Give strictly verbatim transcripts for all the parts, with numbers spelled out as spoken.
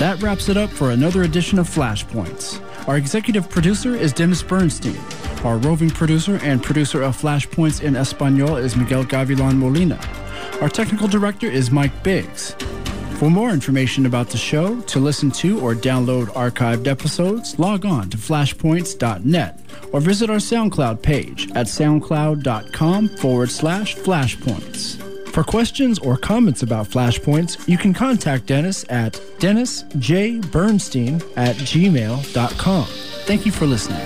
That wraps it up for another edition of Flashpoints. Our executive producer is Dennis Bernstein. Our roving producer and producer of Flashpoints in Espanol is Miguel Gavilan Molina. Our technical director is Mike Biggs. For more information about the show, to listen to or download archived episodes, log on to flashpoints dot net or visit our SoundCloud page at soundcloud.com forward slash flashpoints. For questions or comments about Flashpoints, you can contact Dennis at dennis j bernstein at gmail dot com. Thank you for listening.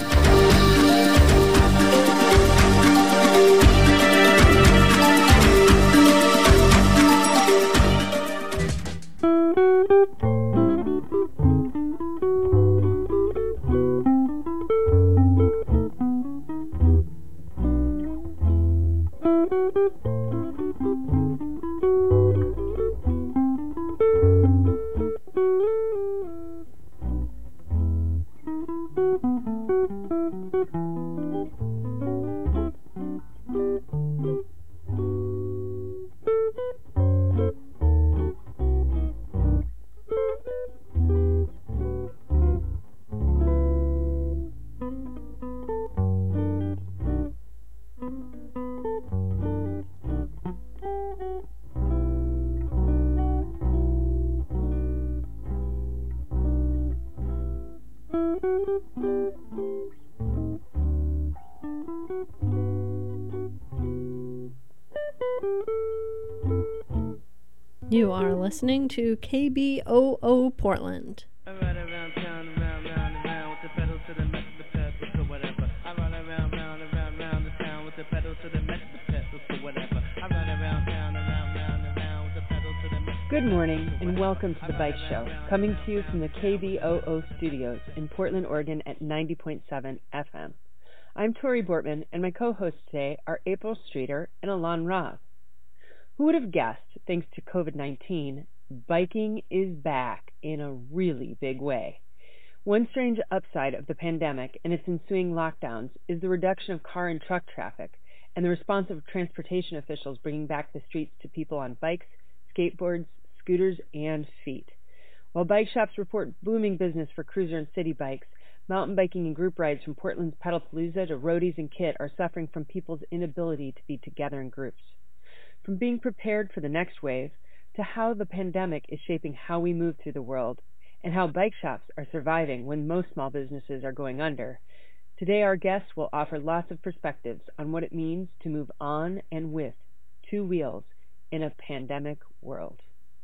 You are listening to K B O O Portland. I ride around town, around, round, and round with the pedal to the metal, the pedal for whatever. I ride around, round, around, round the town with the pedal to the metal, the pedal for whatever. I ride around town, around, round, and round with the pedal to the metal. Good morning and welcome to The Bike Show, coming to you from the K B O O studios in Portland, Oregon at ninety point seven F M. I'm Tori Bortman, and my co-hosts today are April Streeter and Alon Roth. Who would have guessed, thanks to COVID nineteen, biking is back in a really big way. One strange upside of the pandemic and its ensuing lockdowns is the reduction of car and truck traffic and the response of transportation officials bringing back the streets to people on bikes, skateboards, scooters, and feet. While bike shops report booming business for cruiser and city bikes, mountain biking and group rides from Portland's Pedalpalooza to Roadies and Kit are suffering from people's inability to be together in groups. From being prepared for the next wave to how the pandemic is shaping how we move through the world and how bike shops are surviving when most small businesses are going under, today our guests will offer lots of perspectives on what it means to move on and with two wheels in a pandemic world.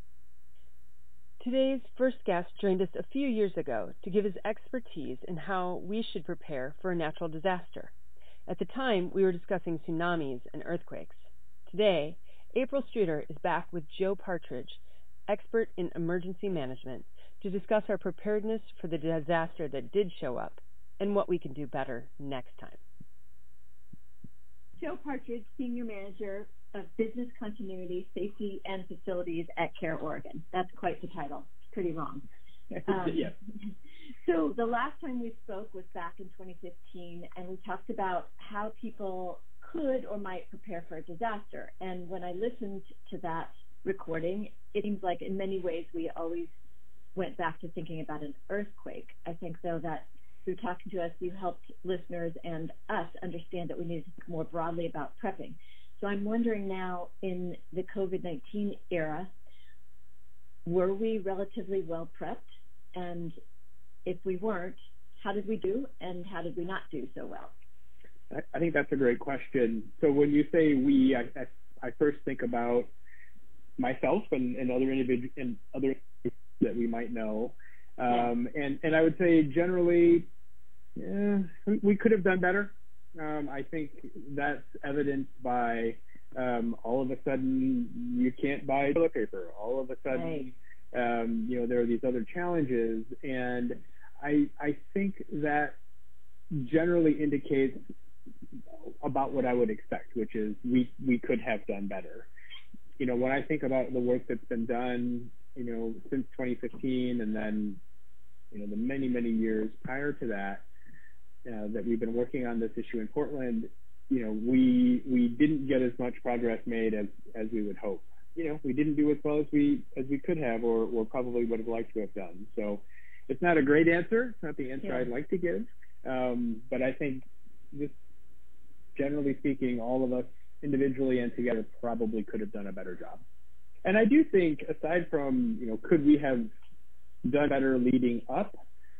Today's first guest joined us a few years ago to give his expertise in how we should prepare for a natural disaster. At the time, we were discussing tsunamis and earthquakes. Today, April Streeter is back with Joe Partridge, expert in emergency management, to discuss our preparedness for the disaster that did show up and what we can do better next time. Joe Partridge, Senior Manager of Business Continuity, Safety, and Facilities at CARE Oregon. That's quite the title. Pretty long. Um, yeah. So the last time we spoke was back in twenty fifteen, and we talked about how people could or might prepare for a disaster. And when I listened to that recording, it seems like in many ways we always went back to thinking about an earthquake. I think, though, that through talking to us, you helped listeners and us understand that we needed to think more broadly about prepping. So I'm wondering now, in the COVID nineteen era, were we relatively well prepped? And if we weren't, how did we do, and how did we not do so well? I think that's a great question. So when you say we, I, I, I first think about myself and, and other individuals and other that we might know. Um, and, and I would say generally, yeah, we, we could have done better. Um, I think that's evidenced by um, all of a sudden you can't buy toilet paper. All of a sudden, right. um, you know, there are these other challenges. And I, I think that generally indicates about what I would expect, which is we, we could have done better. You know, when I think about the work that's been done, you know, since twenty fifteen and then, you know, the many, many years prior to that, uh, that we've been working on this issue in Portland, you know, we we didn't get as much progress made as, as we would hope. you know, we didn't do as well as we as we could have, or, or probably would have liked to have done. So it's not a great answer. It's not the answer Yeah. I'd like to give. Um, but I think just generally speaking, all of us individually and together probably could have done a better job. And I do think, aside from, you know, could we have done better leading up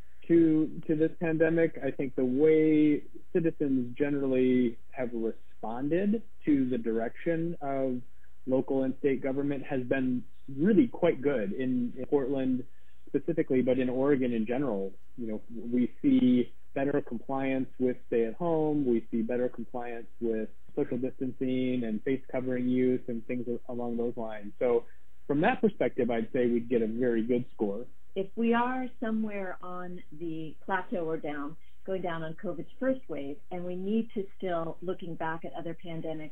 to to this pandemic, I think the way citizens generally have responded to the direction of local and state government has been really quite good in, in Portland specifically, but in Oregon in general. You know, we see better compliance with stay at home. We see better compliance with social distancing and face covering use and things along those lines. So from that perspective, I'd say we'd get a very good score. If we are somewhere on the plateau or down, going down on COVID's first wave, and we need to still, looking back at other pandemics,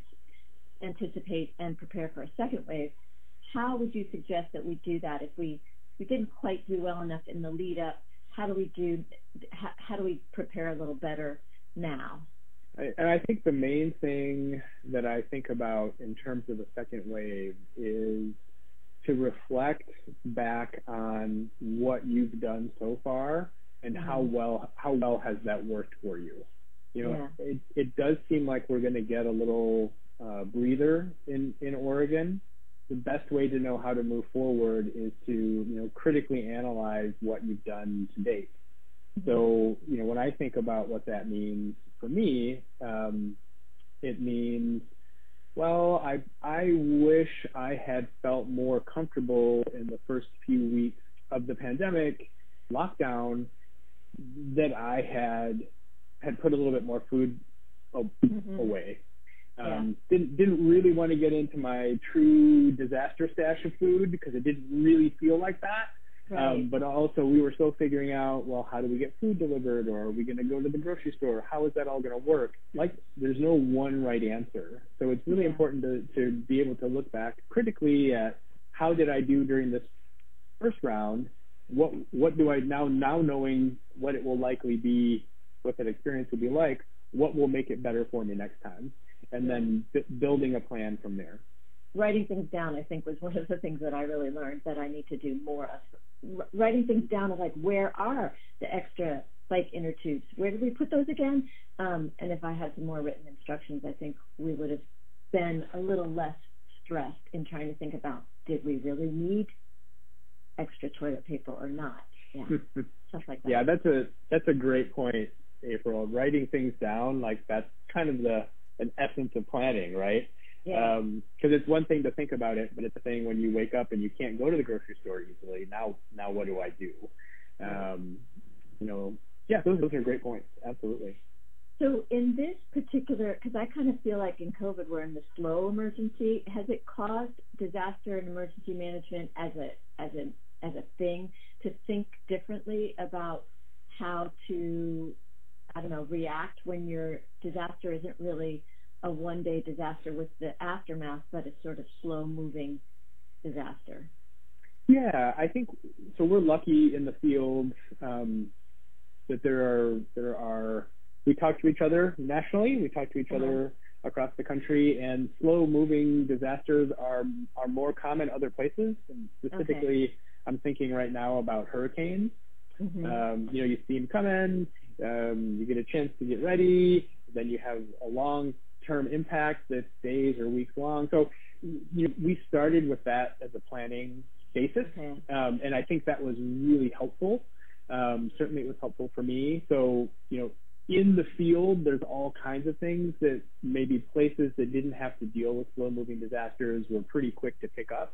anticipate and prepare for a second wave, how would you suggest that we do that? If we, we didn't quite do well enough in the lead up, how do we do, how, how do we prepare a little better now? I, and I think the main thing that I think about in terms of a second wave is to reflect back on what you've done so far and mm-hmm. how well how well has that worked for you. You know, yeah. it, it does seem like we're going to get a little uh, breather in, in Oregon. The best way to know how to move forward is to, you know, critically analyze what you've done to date. Mm-hmm. So, you know, when I think about what that means for me, um, it means, well, I I wish I had felt more comfortable in the first few weeks of the pandemic lockdown that I had had put a little bit more food mm-hmm. away. Um, yeah. Didn't didn't really want to get into my true disaster stash of food because it didn't really feel like that. Right. Um, but also we were still figuring out, well, how do we get food delivered, or are we going to go to the grocery store? How is that all going to work? Like, there's no one right answer. So it's really yeah. important to, to be able to look back critically at how did I do during this first round? What what do I now, now knowing what it will likely be, what that experience will be like, what will make it better for me next time? And yeah. then b- building a plan from there. Writing things down, I think, was one of the things that I really learned that I need to do more of. R- writing things down of, like, where are the extra bike inner tubes? Where did we put those again? Um, and if I had some more written instructions, I think we would have been a little less stressed in trying to think about, did we really need extra toilet paper or not? Yeah, stuff like that. Yeah, that's a that's a great point, April. Writing things down, like, that's kind of the an essence of planning, right? Yeah. Um, because it's one thing to think about it, but it's a thing when you wake up and you can't go to the grocery store easily. Now, now what do I do? Um, you know, yeah, those those are great points. Absolutely. So in this particular, because I kind of feel like in COVID we're in the slow emergency. Has it caused disaster and emergency management as a as a as a thing to think differently about how to, I don't know, react when your disaster isn't really a one-day disaster with the aftermath, but a sort of slow-moving disaster? Yeah, I think so. We're lucky in the field um, that there are there are. We talk to each other nationally. We talk to each uh-huh. other across the country, and slow-moving disasters are are more common other places. And specifically, okay. I'm thinking right now about hurricanes. Mm-hmm. Um, you know, you see them coming. Um, you get a chance to get ready. Then you have a long term impact that's days or weeks long. So you know, we started with that as a planning basis, okay. um, and I think that was really helpful. Um, certainly it was helpful for me. So, you know, in the field, there's all kinds of things that maybe places that didn't have to deal with slow-moving disasters were pretty quick to pick up.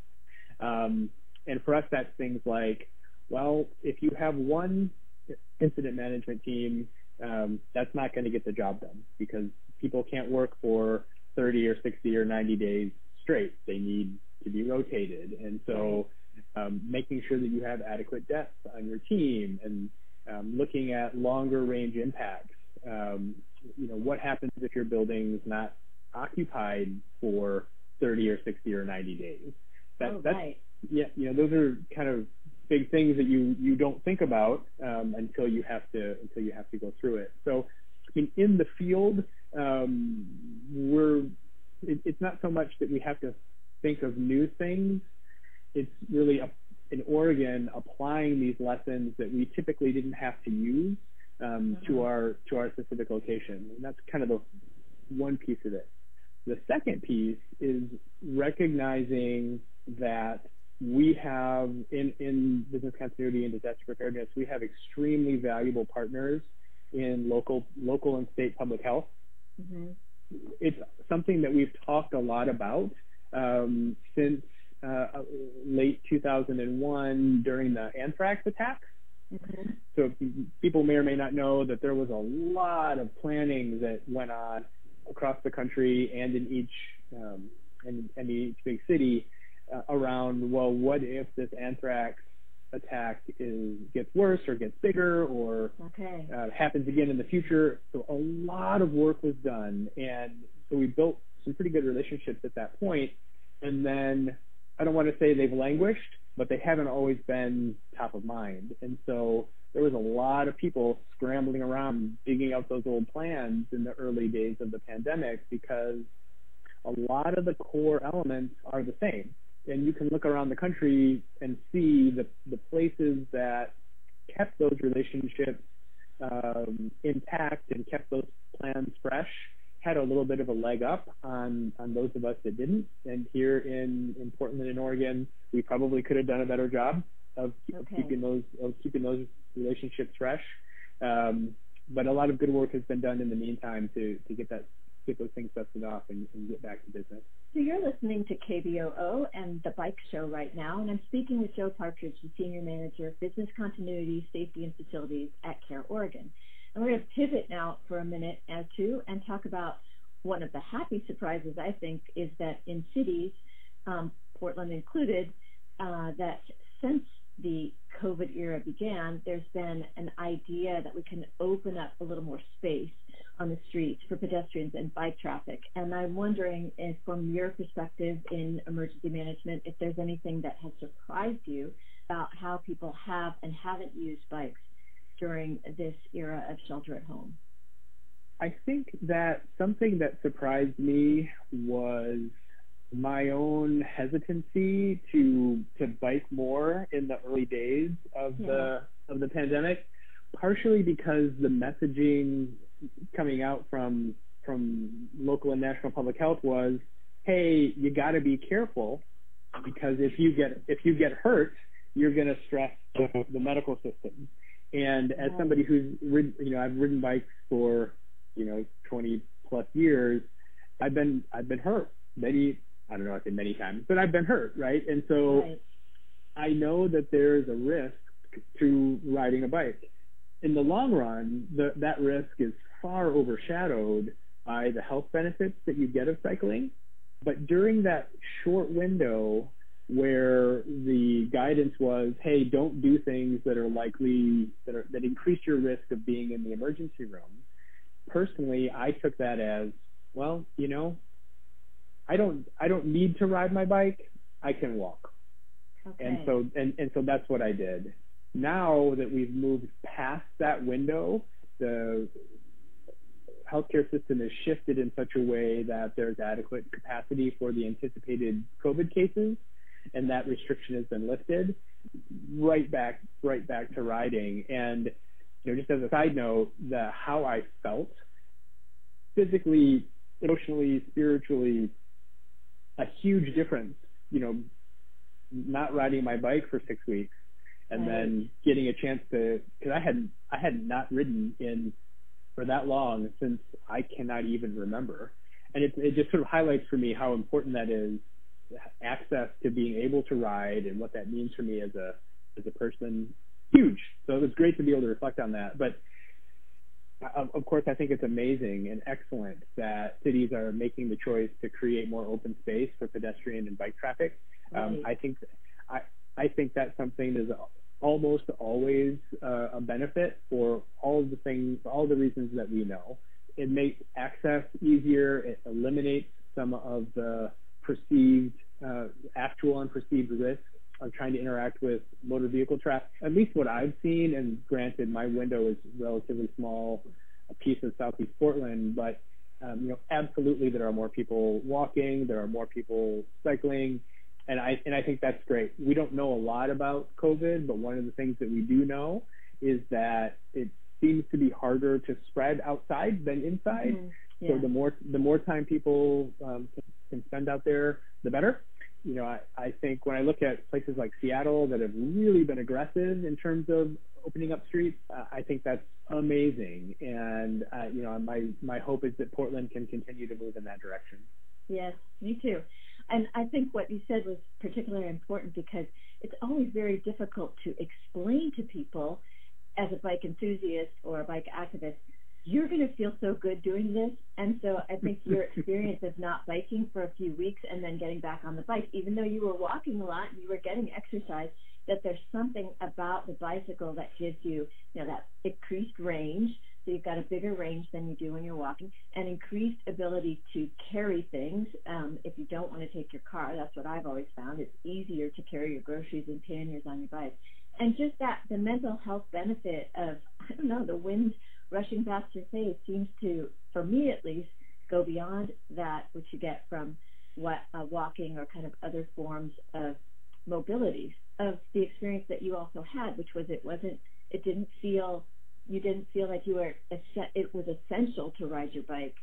Um, and for us, that's things like, well, if you have one incident management team, um, that's not going to get the job done because people can't work for thirty or sixty or ninety days straight. They need to be rotated. And so um, making sure that you have adequate depth on your team and um, looking at longer range impacts. Um, you know, what happens if your building is not occupied for thirty or sixty or ninety days? That, oh, that's, right. Yeah, you know, those are kind of big things that you, you don't think about um, until you have to until you have to go through it. So, I mean, in the field, um, we're it, it's not so much that we have to think of new things, it's really a, in Oregon applying these lessons that we typically didn't have to use um, to our to our specific location, and that's kind of the one piece of it. The second piece is recognizing that we have in in business continuity and disaster preparedness, we have extremely valuable partners in local local and state public health. Mm-hmm. It's something that we've talked a lot about um, since uh, late two thousand one during the anthrax attacks. Mm-hmm. So people may or may not know that there was a lot of planning that went on across the country and in each um, and, and each big city uh, around, well, what if this anthrax attack is gets worse or gets bigger or okay. uh, happens again in the future. So a lot of work was done, and so we built some pretty good relationships at that point. And then I don't want to say they've languished, but they haven't always been top of mind. And so there was a lot of people scrambling around digging out those old plans in the early days of the pandemic because a lot of the core elements are the same. And you can look around the country and see the, the places that kept those relationships um, intact and kept those plans fresh had a little bit of a leg up on, on those of us that didn't. And here in, in Portland and Oregon, we probably could have done a better job of, okay. of keeping those of keeping those relationships fresh. Um, but a lot of good work has been done in the meantime to, to get that get those things dusted off and, and get back to business. So you're listening to K B O O and The Bike Show right now, and I'm speaking with Joe Partridge, the Senior Manager of Business Continuity, Safety, and Facilities at CARE Oregon. And we're going to pivot now for a minute or two and talk about one of the happy surprises, I think, is that in cities, um, Portland included, uh, that since the COVID era began, there's been an idea that we can open up a little more space on the streets for pedestrians and bike traffic. And I'm wondering if, from your perspective in emergency management, if there's anything that has surprised you about how people have and haven't used bikes during this era of shelter at home. I think that something that surprised me was my own hesitancy to to bike more in the early days of yeah. the of the pandemic, partially because the messaging coming out from from local and national public health was, hey, you got to be careful because if you get if you get hurt, you're going to stress the, the medical system. And as somebody who's ridden, you know, I've ridden bikes for you know twenty plus years, I've been I've been hurt many I don't know if I say many times, but I've been hurt, right? And so right. I know that there's a risk to riding a bike. In the long run, the, that risk is far overshadowed by the health benefits that you get of cycling. But during that short window where the guidance was, hey, don't do things that are likely, that, are, that increase your risk of being in the emergency room, personally, I took that as, well, you know, I don't I don't need to ride my bike. I can walk. Okay. And so and, and so that's what I did. Now that we've moved past that window, the healthcare system is shifted in such a way that there's adequate capacity for the anticipated COVID cases, and that restriction has been lifted. Right back right back to riding. And you know, just as a side note, the how I felt physically, emotionally, spiritually, a huge difference, you know, not riding my bike for six weeks and right. then getting a chance to, because I hadn't, I had not ridden in for that long since I cannot even remember. And it, it just sort of highlights for me how important that is, access to being able to ride and what that means for me as a, as a person. Huge. So it was great to be able to reflect on that. But of course, I think it's amazing and excellent that cities are making the choice to create more open space for pedestrian and bike traffic. Right. Um, I think I I think that's something that is almost always uh, a benefit for all of the things, all the reasons that we know. It makes access easier. It eliminates some of the perceived, uh, actual and perceived risk of trying to interact with motor vehicle traffic. At least what I've seen, and granted my window is relatively small, a piece of Southeast Portland, but Um, you know, absolutely, there are more people walking, there are more people cycling, and I and I think that's great. We don't know a lot about COVID, but one of the things that we do know is that it seems to be harder to spread outside than inside. Mm-hmm. Yeah. So the more the more time people um, can, can spend out there, the better. You know, I, I think when I look at places like Seattle that have really been aggressive in terms of opening up streets, uh, I think that's amazing. And, uh, you know, my, my hope is that Portland can continue to move in that direction. Yes, me too. And I think what you said was particularly important because it's always very difficult to explain to people as a bike enthusiast or a bike activist, you're going to feel so good doing this. And so I think your experience of not biking for a few weeks and then getting back on the bike, even though you were walking a lot and you were getting exercise, that there's something about the bicycle that gives you, you know, that increased range. So you've got a bigger range than you do when you're walking, and increased ability to carry things. Um, if you don't want to take your car, that's what I've always found. It's easier to carry your groceries and panniers on your bike. And just that, the mental health benefit of, I don't know, the wind rushing past your face seems to, for me at least, go beyond that which you get from what uh, walking or kind of other forms of mobility, of the experience that you also had, which was it wasn't, it didn't feel, you didn't feel like you were, it was essential to ride your bike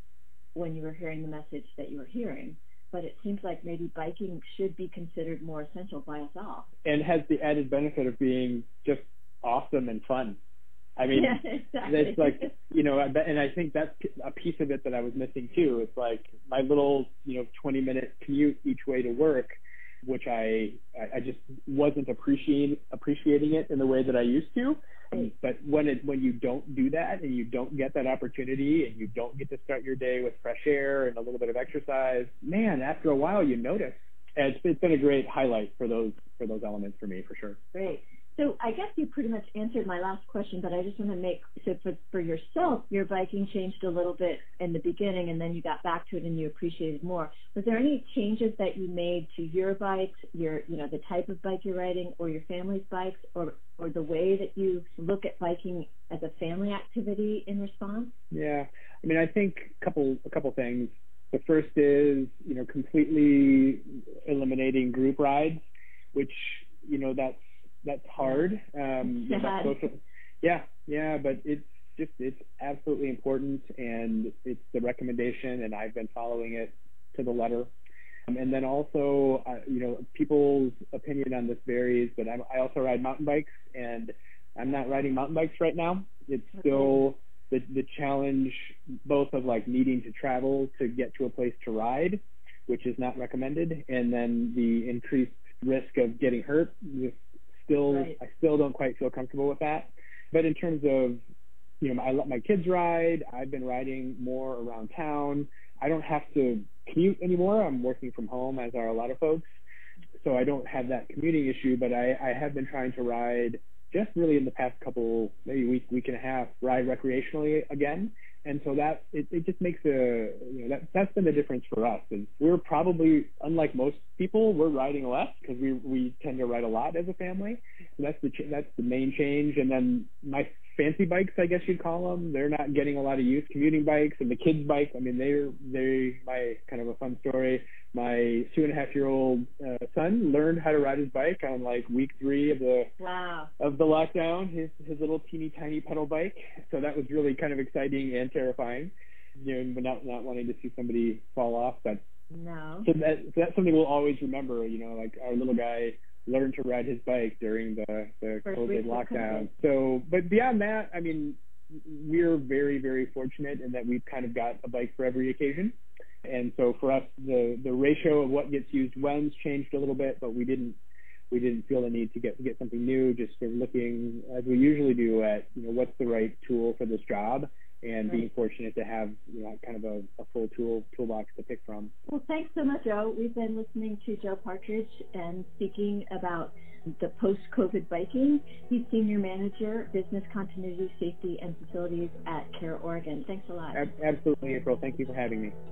when you were hearing the message that you were hearing. But it seems like maybe biking should be considered more essential by us all. And has the added benefit of being just awesome and fun. I mean, yeah, exactly. It's like, you know, and I think that's a piece of it that I was missing too. It's like my little, you know, twenty minute commute each way to work, which I, I just wasn't appreciating, appreciating it in the way that I used to. Right. But when it, when you don't do that and you don't get that opportunity and you don't get to start your day with fresh air and a little bit of exercise, man, after a while you notice. And it's, it's been a great highlight for those, for those elements for me, for sure. Great. So I guess you pretty much answered my last question, but I just want to make, so for, for yourself, your biking changed a little bit in the beginning and then you got back to it and you appreciated more. Was there any changes that you made to your bikes, your, you know, the type of bike you're riding or your family's bikes, or, or the way that you look at biking as a family activity in response? Yeah. I mean, I think a couple, a couple things. The first is, you know, completely eliminating group rides, which, you know, that's, that's hard. Um, you know, that's social. Yeah, yeah, but it's just, it's absolutely important, and it's the recommendation, and I've been following it to the letter. Um, and then also, uh, you know, people's opinion on this varies, but I'm, I also ride mountain bikes, and I'm not riding mountain bikes right now. It's still the, the challenge both of like needing to travel to get to a place to ride, which is not recommended, and then the increased risk of getting hurt. Still, right. I still don't quite feel comfortable with that. But in terms of, you know, I let my kids ride. I've been riding more around town. I don't have to commute anymore. I'm working from home, as are a lot of folks. So I don't have that commuting issue, but I, I have been trying to ride just really in the past couple, maybe week, week and a half, ride recreationally again. And so that, it, it just makes a, you know, that, that's been the difference for us. And we're probably, unlike most people, we're riding less because we, we tend to ride a lot as a family. So that's the, that's the main change. And then my fancy bikes, I guess you'd call them, they're not getting a lot of use. Commuting bikes and the kids' bikes, I mean, they're, they, my kind of a fun story. My two and a half year old uh, son learned how to ride his bike on like week three of the wow. of the lockdown. His his little teeny tiny pedal bike. So that was really kind of exciting and terrifying. You know, but not not wanting to see somebody fall off. But no. So that so that's something we'll always remember. You know, like our little guy learned to ride his bike during the the First COVID lockdown. So, but beyond that, I mean, we're very very fortunate in that we've kind of got a bike for every occasion. And so for us, the, the ratio of what gets used when's changed a little bit, but we didn't we didn't feel the need to get to get something new. Just sort of looking, as we usually do, at you know what's the right tool for this job, and right. being fortunate to have you know kind of a, a full tool toolbox to pick from. Well, thanks so much, Joe. We've been listening to Joe Partridge and speaking about the post-COVID biking. He's Senior Manager, Business Continuity, Safety, and Facilities at Care Oregon. Thanks a lot. Absolutely, April. Thank you for having me.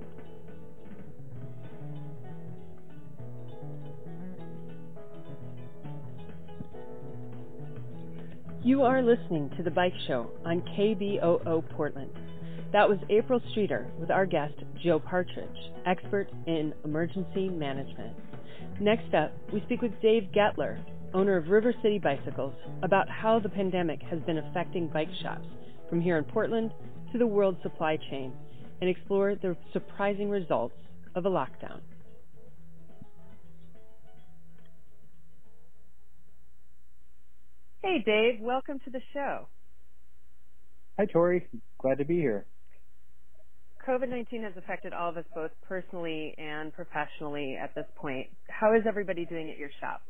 You are listening to The Bike Show on K B O O Portland. That was April Streeter with our guest, Joe Partridge, expert in emergency management. Next up, we speak with Dave Gettler, owner of River City Bicycles, about how the pandemic has been affecting bike shops from here in Portland to the world supply chain, and explore the surprising results of a lockdown. Hey, Dave, welcome to the show. Hi, Tori. Glad to be here. COVID nineteen has affected all of us both personally and professionally at this point. How is everybody doing at your shop?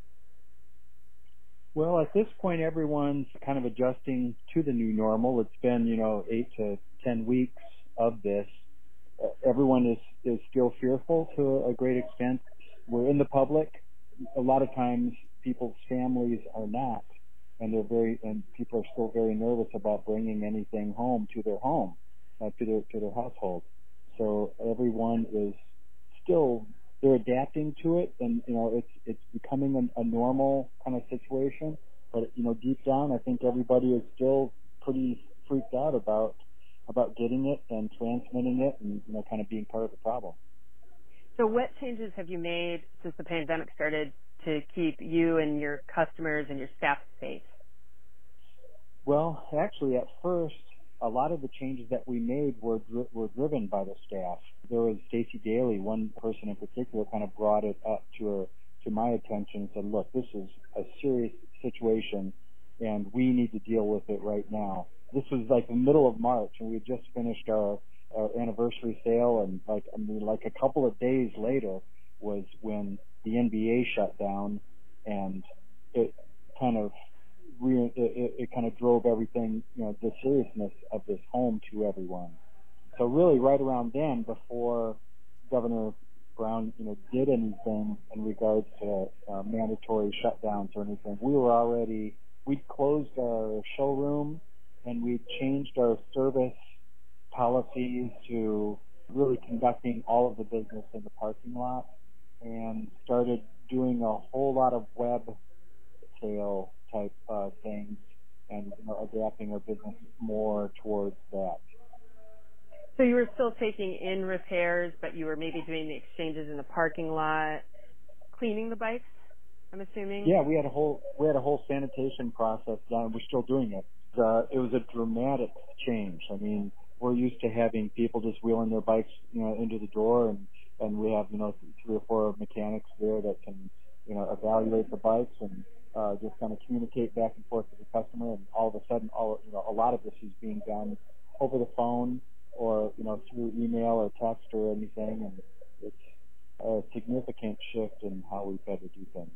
Well, at this point, everyone's kind of adjusting to the new normal. It's been, you know, eight to ten weeks of this. Uh, everyone is, is still fearful to a great extent. We're in the public. A lot of times, people's families are not, and they're very, and people are still very nervous about bringing anything home to their home, uh, to their to their household. So everyone is still, they're adapting to it, and you know, it's it's becoming a, a normal kind of situation. But you know, deep down, I think everybody is still pretty freaked out about about getting it and transmitting it, and you know, kind of being part of the problem. So, what changes have you made since the pandemic started to keep you and your customers and your staff safe? Well, actually, at first, a lot of the changes that we made were dri- were driven by the staff. There was Stacy Daly, one person in particular, kind of brought it up to her, to my attention and said, look, this is a serious situation and we need to deal with it right now. This was like the middle of March and we had just finished our, our anniversary sale, and like, I mean, like a couple of days later was when the N B A shut down, and it kind of Re- it, it kind of drove everything, you know, the seriousness of this home to everyone. So really right around then, before Governor Brown, you know, did anything in regards to uh, mandatory shutdowns or anything, we were already, we'd closed our showroom and we'd changed our service policies to really conducting all of the business in the parking lot, and started doing a whole lot of web sale type uh, things, and you know, adapting our business more towards that. So you were still taking in repairs, but you were maybe doing the exchanges in the parking lot, cleaning the bikes, I'm assuming? Yeah, we had a whole we had a whole sanitation process done. We're still doing it. Uh, it was a dramatic change. I mean, we're used to having people just wheeling their bikes, you know, into the door, and and we have, you know, three or four mechanics there that can, you know, evaluate the bikes and Uh, just kind of communicate back and forth with the customer, and all of a sudden, all you know, a lot of this is being done over the phone or you know through email or text or anything, and it's a significant shift in how we've had to do things.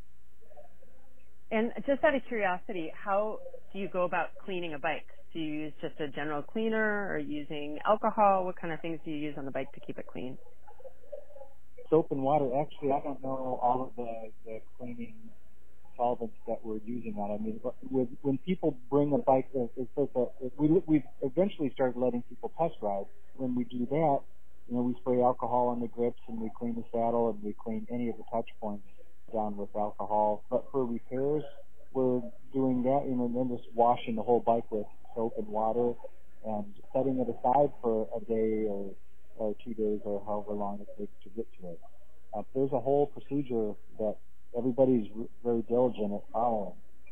And just out of curiosity, how do you go about cleaning a bike? Do you use just a general cleaner, or using alcohol? What kind of things do you use on the bike to keep it clean? Soap and water. Actually, I don't know all of the, the cleaning solvents that we're using on it. I mean, with, when people bring a bike, it's like a, we, we've eventually started letting people test ride. When we do that, you know, we spray alcohol on the grips and we clean the saddle and we clean any of the touch points down with alcohol. But for repairs, we're doing that, you know, and then just washing the whole bike with soap and water and setting it aside for a day or, or two days or however long it takes to get to it. Uh, there's a whole procedure that everybody's very diligent at following.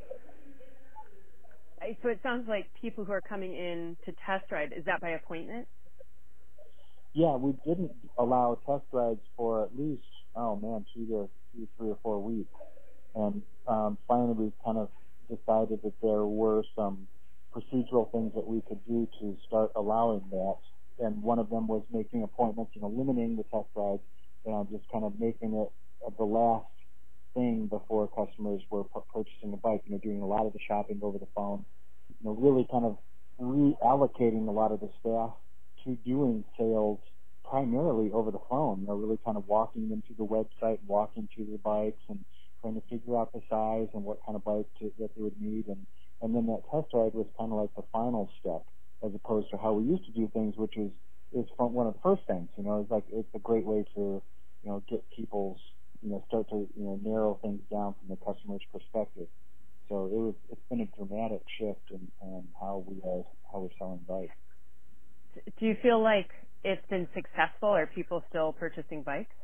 So it sounds like people who are coming in to test ride, is that by appointment? Yeah, we didn't allow test rides for at least, oh man, two to two, three or four weeks. And um, finally we kind of decided that there were some procedural things that we could do to start allowing that. And one of them was making appointments, you know, limiting the test rides, and just kind of making it the last thing before customers were purchasing a bike, you know, doing a lot of the shopping over the phone, you know, really kind of reallocating a lot of the staff to doing sales primarily over the phone, you know, really kind of walking them to the website, walking to the bikes and trying to figure out the size and what kind of bike to, that they would need. And, and then that test ride was kind of like the final step, as opposed to how we used to do things, which is, is one of the first things, you know, it's like, it's a great way to, you know, get people's, you know, start to, you know, narrow things down from the customer's perspective. So it was, it's been a dramatic shift in, in how we are, how we're selling bikes. Do you feel like it's been successful? Are people still purchasing bikes?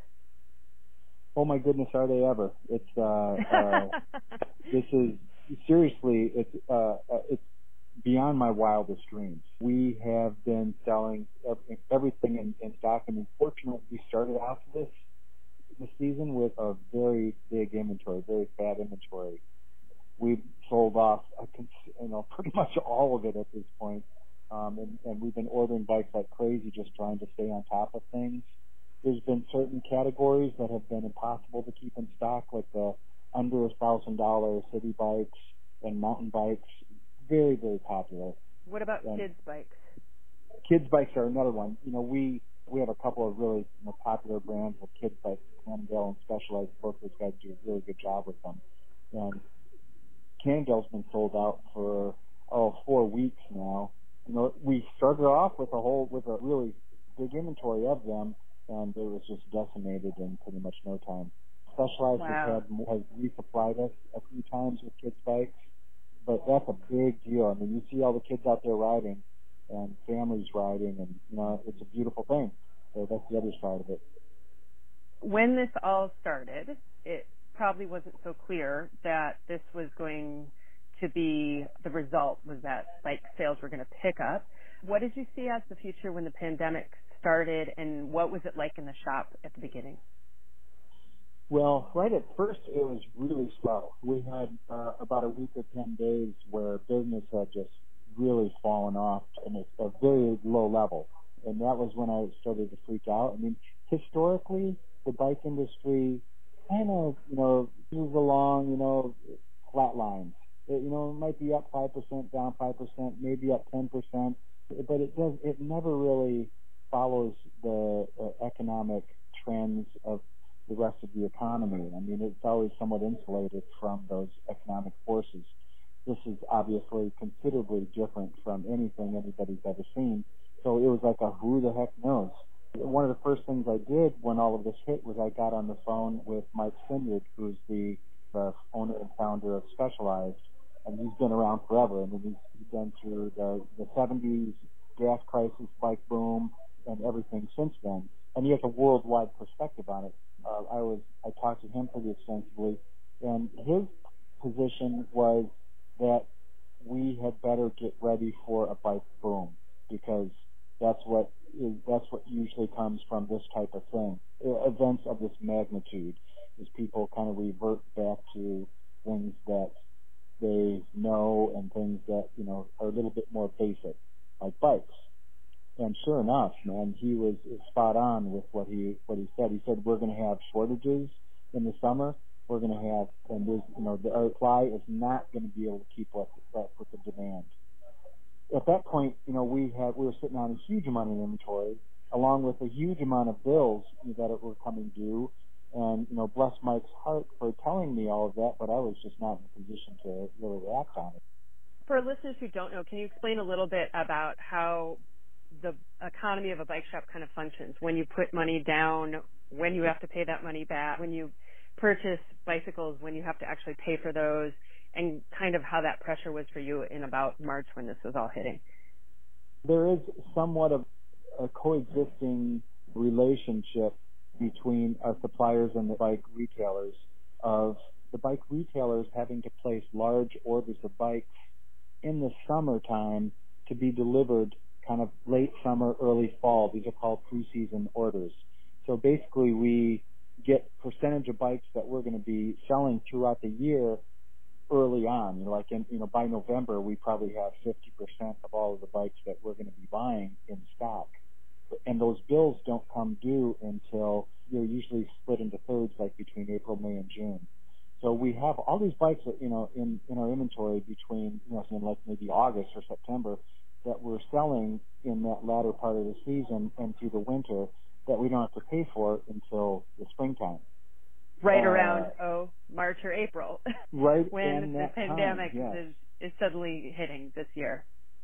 Oh my goodness, are they ever? It's uh, uh this is seriously, it's uh, it's beyond my wildest dreams. We have been selling everything in, in stock, and unfortunately, we started off this this season with a very big inventory, very fat inventory. We've sold off, you know, pretty much all of it at this point, um, and, and we've been ordering bikes like crazy, just trying to stay on top of things. There's been certain categories that have been impossible to keep in stock, like the under a thousand dollar city bikes and mountain bikes. Very, very popular. What about and kids' bikes? Kids' bikes are another one. You know, we we have a couple of really you know, popular brands of kids' bikes, Cannondale and Specialized. Both those guys do a really good job with them. And Cannondale's been sold out for oh four weeks now. You know, we started off with a whole with a really big inventory of them, and it was just decimated in pretty much no time. Specialized Wow. has had has resupplied us a few times with kids' bikes. But that's a big deal. I mean, you see all the kids out there riding and families riding, and, you know, it's a beautiful thing. So that's the other side of it. When this all started, it probably wasn't so clear that this was going to be, the result was that bike sales were going to pick up. What did you see as the future when the pandemic started, and what was it like in the shop at the beginning? Well, right at first, it was really slow. We had uh, about a week or ten days where business had just really fallen off and it's a very low level. And that was when I started to freak out. I mean, historically, the bike industry kind of, you know, moves along, you know, flat lines. It, you know, it might be up five percent, down five percent, maybe up ten percent, but it does, it never really follows the uh, economic trends of the rest of the economy. I mean, it's always somewhat insulated from those economic forces. This is obviously considerably different from anything anybody's ever seen. So it was like a who the heck knows. One of the first things I did when all of this hit was I got on the phone with Mike Sinyard, who's the, the owner and founder of Specialized, and he's been around forever. I mean, he's, he's been through the, the seventies gas crisis, bike boom, and everything since then. And he has a worldwide perspective on it. Uh, I was I talked to him pretty extensively, and his position was that we had better get ready for a bike boom because that's what is that's what usually comes from this type of thing. Events of this magnitude is people kind of revert back to things that they know and things that you know are a little bit more basic, like bikes. And sure enough, man, he was spot on with what he what he said. He said we're going to have shortages in the summer. We're going to have, and there's, you know, the our supply is not going to be able to keep up with, up with the demand. At that point, you know, we had we were sitting on a huge amount of inventory, along with a huge amount of bills that were coming due. And you know, bless Mike's heart for telling me all of that, but I was just not in a position to really act on it. For listeners who don't know, can you explain a little bit about how the economy of a bike shop kind of functions? When you put money down, when you have to pay that money back, when you purchase bicycles, when you have to actually pay for those, and kind of how that pressure was for you in about March when this was all hitting. There is somewhat of a coexisting relationship between our suppliers and the bike retailers, of the bike retailers having to place large orders of bikes in the summertime to be delivered kind of late summer, early fall. These are called pre-season orders. So basically we get percentage of bikes that we're going to be selling throughout the year early on. You know, like in, you know, by November, we probably have fifty percent of all of the bikes that we're going to be buying in stock. And those bills don't come due until they're usually split into thirds, like between April, May, and June. So we have all these bikes that, you know, in, in our inventory between, you know, in like maybe August or September that we're selling in that latter part of the season and through the winter that we don't have to pay for until the springtime. Right uh, around, oh, March or April. Right when in the that pandemic time, yes. is, is suddenly hitting this year.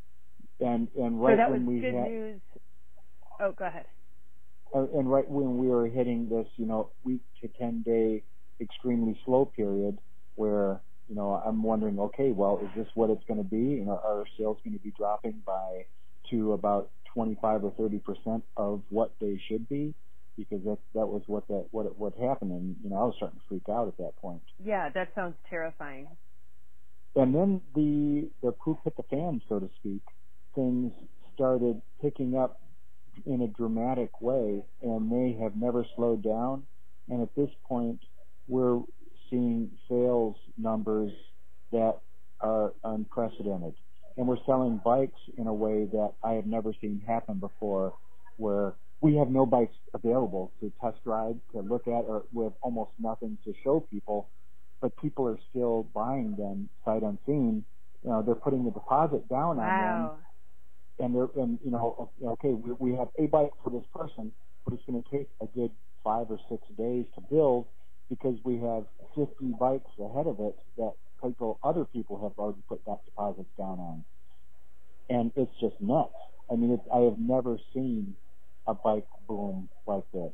And and right so that when was we good had, news. Oh, go ahead. Uh, and right when we were hitting this, you know, week to ten day extremely slow period where, you know, I'm wondering, okay, well, is this what it's going to be? You know, are our sales going to be dropping by to about twenty-five or thirty percent of what they should be, because that that was what that what what happened, and you know I was starting to freak out at that point. Yeah, that sounds terrifying. And then the the poop hit the fan, so to speak. Things started picking up in a dramatic way, and they have never slowed down. And at this point, we're seeing sales numbers that are unprecedented. And we're selling bikes in a way that I have never seen happen before, where we have no bikes available to test drive, to look at, or with almost nothing to show people, but people are still buying them sight unseen. You know, they're putting the deposit down Wow. on them, and they're, and you know, okay, we, we have a bike for this person, but it's going to take a good five or six days to build because we have fifty bikes ahead of it that people, other people have already put that deposits down on. And it's just nuts. I mean, it's, I have never seen a bike boom like this.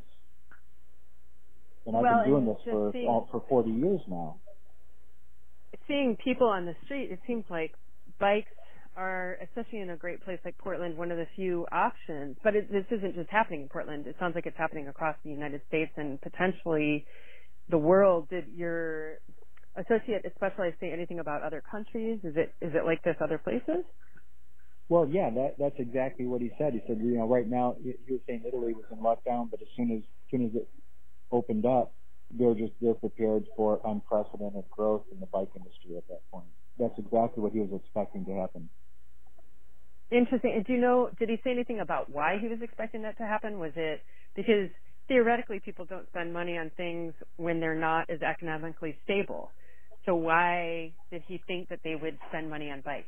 And I've well, been doing and this for seeing, all, for forty years now. Seeing people on the street, it seems like bikes are, especially in a great place like Portland, one of the few options. But it, this isn't just happening in Portland. It sounds like it's happening across the United States and potentially the world. Did your associate at Specialized say anything about other countries? Is it is it like this other places? Well, yeah, that that's exactly what he said. He said, you know, right now he was saying Italy was in lockdown, but as soon as, as soon as it opened up, they're just they're prepared for unprecedented growth in the bike industry at that point. That's exactly what he was expecting to happen. Interesting. And do you know, did he say anything about why he was expecting that to happen? Was it because theoretically people don't spend money on things when they're not as economically stable? So why did he think that they would spend money on bikes?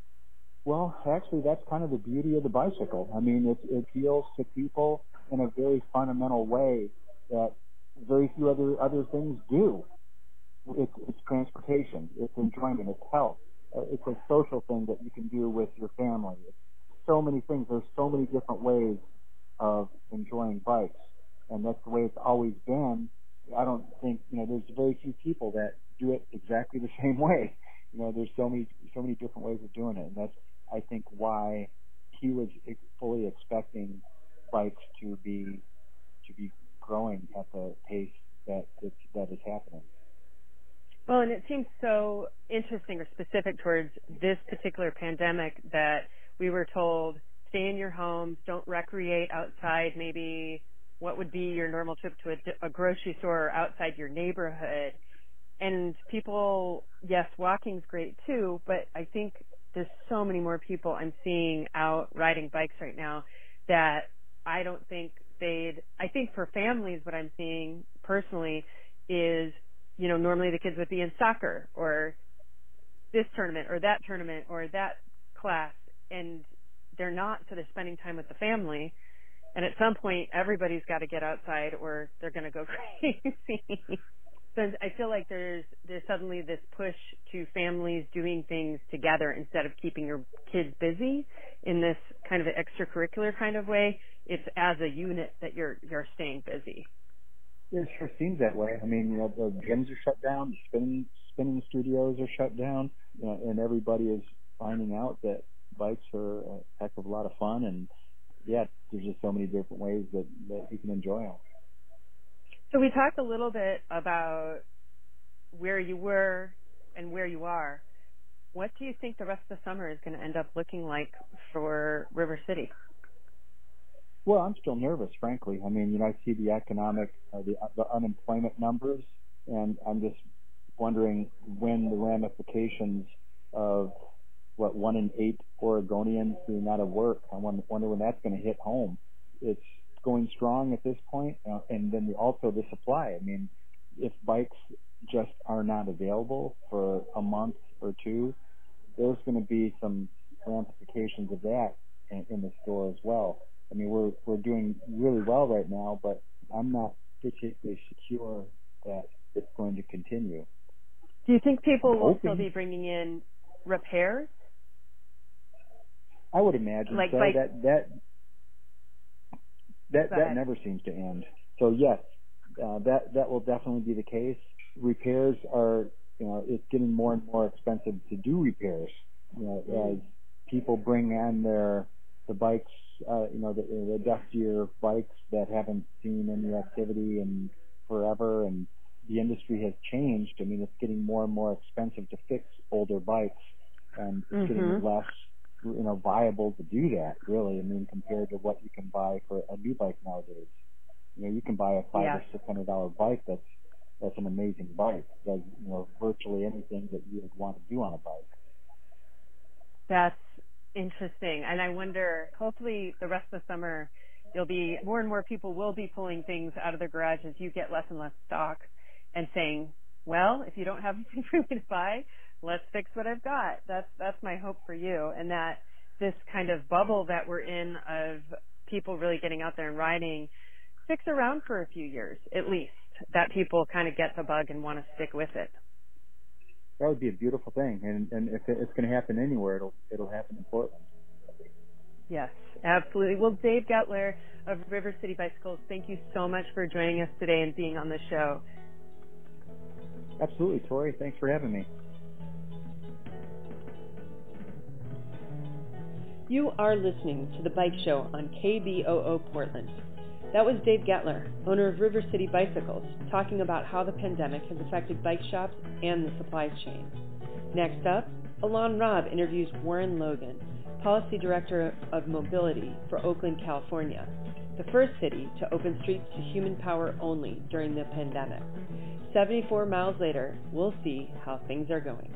Well, actually, that's kind of the beauty of the bicycle. I mean, it, it appeals to people in a very fundamental way that very few other other things do. It's, it's transportation, it's enjoyment, it's health. Uh, it's a social thing that you can do with your family. It's so many things. There's so many different ways of enjoying bikes, and that's the way it's always been. I don't think, you know, there's very few people that do it exactly the same way. You know, there's so many so many different ways of doing it, and that's, I think, why he was fully expecting bikes to be to be growing at the pace that it's, that is happening. Well, and it seems so interesting or specific towards this particular pandemic that we were told, stay in your homes, don't recreate outside maybe what would be your normal trip to a, a grocery store or outside your neighborhood. And people, yes, walking's great too, but I think there's so many more people I'm seeing out riding bikes right now that I don't think they'd, I think for families what I'm seeing personally is, you know, normally the kids would be in soccer or this tournament or that tournament or that class, and they're not, so they're spending time with the family. And at some point, everybody's got to get outside or they're going to go crazy. So I feel like there's there's suddenly this push to families doing things together instead of keeping your kids busy in this kind of an extracurricular kind of way. It's as a unit that you're you're staying busy. It sure seems that way. I mean, you know, the gyms are shut down, the spinning spinning studios are shut down, you know, and everybody is finding out that bikes are a heck of a lot of fun. And yeah, there's just so many different ways that, that you can enjoy them. So we talked a little bit about where you were and where you are. What do you think the rest of the summer is going to end up looking like for River City? Well, I'm still nervous, frankly. I mean, you know, I see the economic, uh, the, the unemployment numbers, and I'm just wondering when the ramifications of what one in eight Oregonians being out of work, I wonder when that's going to hit home. It's going strong at this point, uh, and then the, also the supply. I mean, if bikes just are not available for a month or two, there's going to be some ramifications of that in, in the store as well. I mean, we're we're doing really well right now, but I'm not particularly secure that it's going to continue. Do you think people I'm will hoping. still be bringing in repairs? I would imagine like so. bike- That that that that never seems to end. So yes, uh, that that will definitely be the case. Repairs are, you know, it's getting more and more expensive to do repairs. You know, mm. as people bring on their the bikes uh, you know, the, the dustier bikes that haven't seen any activity in forever, and the industry has changed. I mean, it's getting more and more expensive to fix older bikes, and it's Mm-hmm. getting less, you know, viable to do that, really. I mean, compared to what you can buy for a new bike nowadays. You know, you can buy a five Yeah. or six hundred dollar bike that's that's an amazing bike. It does, you know, virtually anything that you would want to do on a bike. That's interesting. And I wonder, hopefully the rest of the summer, there'll be more and more people will be pulling things out of their garage as you get less and less stock and saying, well, if you don't have anything for me to buy, let's fix what I've got. That's, that's my hope for you. And that this kind of bubble that we're in of people really getting out there and riding sticks around for a few years, at least, that people kind of get the bug and want to stick with it. That would be a beautiful thing, and and if it's going to happen anywhere, it'll it'll happen in Portland. Yes, absolutely. Well, Dave Gettler of River City Bicycles, thank you so much for joining us today and being on the show. Absolutely, Tori. Thanks for having me. You are listening to The Bike Show on K B O O Portland. That was Dave Gettler, owner of River City Bicycles, talking about how the pandemic has affected bike shops and the supply chain. Next up, Alon Robb interviews Warren Logan, Policy Director of Mobility for Oakland, California, the first city to open streets to human power only during the pandemic. seventy-four miles later, we'll see how things are going.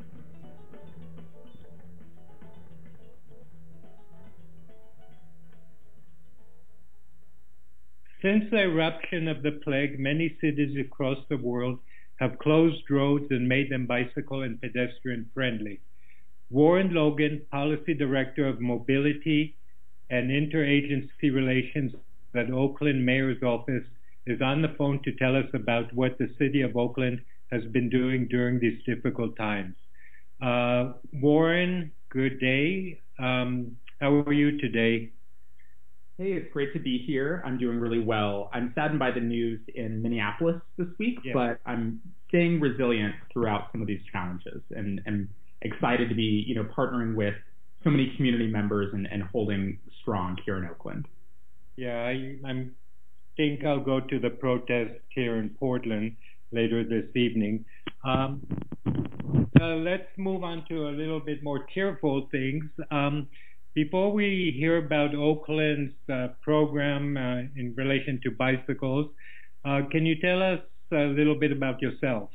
Since the eruption of the plague, many cities across the world have closed roads and made them bicycle and pedestrian friendly. Warren Logan, Policy Director of Mobility and Interagency Relations at Oakland Mayor's Office, is on the phone to tell us about what the city of Oakland has been doing during these difficult times. Uh, Warren, good day. Um, how are you today? Hey, it's great to be here. I'm doing really well. I'm saddened by the news in Minneapolis this week, Yeah. but I'm staying resilient throughout some of these challenges, and and excited to be, you know, partnering with so many community members and, and holding strong here in Oakland. Yeah, I I'm, think I'll go to the protest here in Portland later this evening. Um, uh, let's move on to a little bit more cheerful things. Um, Before we hear about Oakland's uh, program uh, in relation to bicycles, uh, can you tell us a little bit about yourself?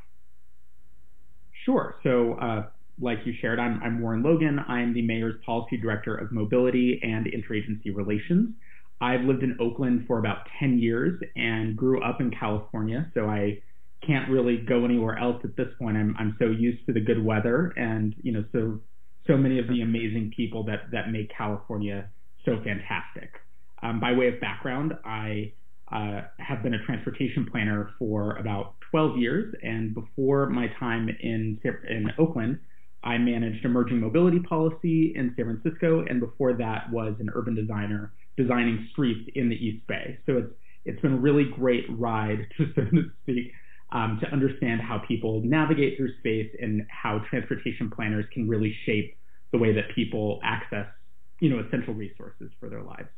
Sure. So, uh, like you shared, I'm, I'm Warren Logan. I'm the Mayor's Policy Director of Mobility and Interagency Relations. I've lived in Oakland for about ten years and grew up in California, so I can't really go anywhere else at this point. I'm, I'm so used to the good weather and, you know, so so many of the amazing people that, that make California so fantastic. Um, by way of background, I uh, have been a transportation planner for about twelve years, and before my time in, in Oakland, I managed emerging mobility policy in San Francisco, and before that was an urban designer designing streets in the East Bay. So it's it's been a really great ride, to so to speak, um, to understand how people navigate through space and how transportation planners can really shape the way that people access, you know, essential resources for their lives.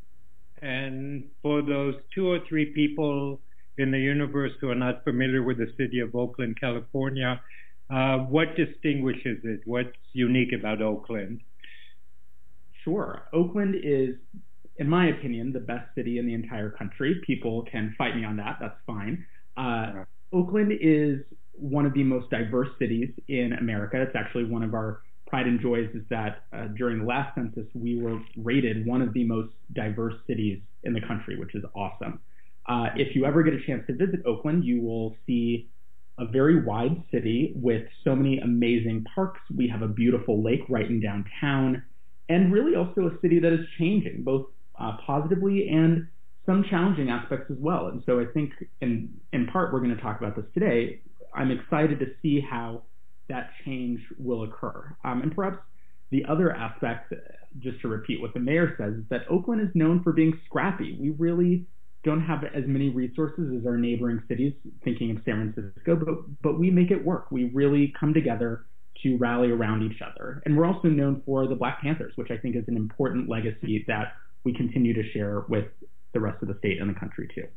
And for those two or three people in the universe who are not familiar with the city of Oakland, California, uh, what distinguishes it? What's unique about Oakland? Sure. Oakland is, in my opinion, the best city in the entire country. People can fight me on that. That's fine. Uh, Oakland is one of the most diverse cities in America. It's actually one of our pride and joys is that uh, during the last census, we were rated one of the most diverse cities in the country, which is awesome. Uh, if you ever get a chance to visit Oakland, you will see a very wide city with so many amazing parks. We have a beautiful lake right in downtown, and really also a city that is changing, both uh, positively and some challenging aspects as well. And so I think in, in part, we're going to talk about this today. I'm excited to see how that change will occur. Um, and perhaps the other aspect, just to repeat what the mayor says, is that Oakland is known for being scrappy. We really don't have as many resources as our neighboring cities, thinking of San Francisco, but, but we make it work. We really come together to rally around each other. And we're also known for the Black Panthers, which I think is an important legacy that we continue to share with the rest of the state and the country too.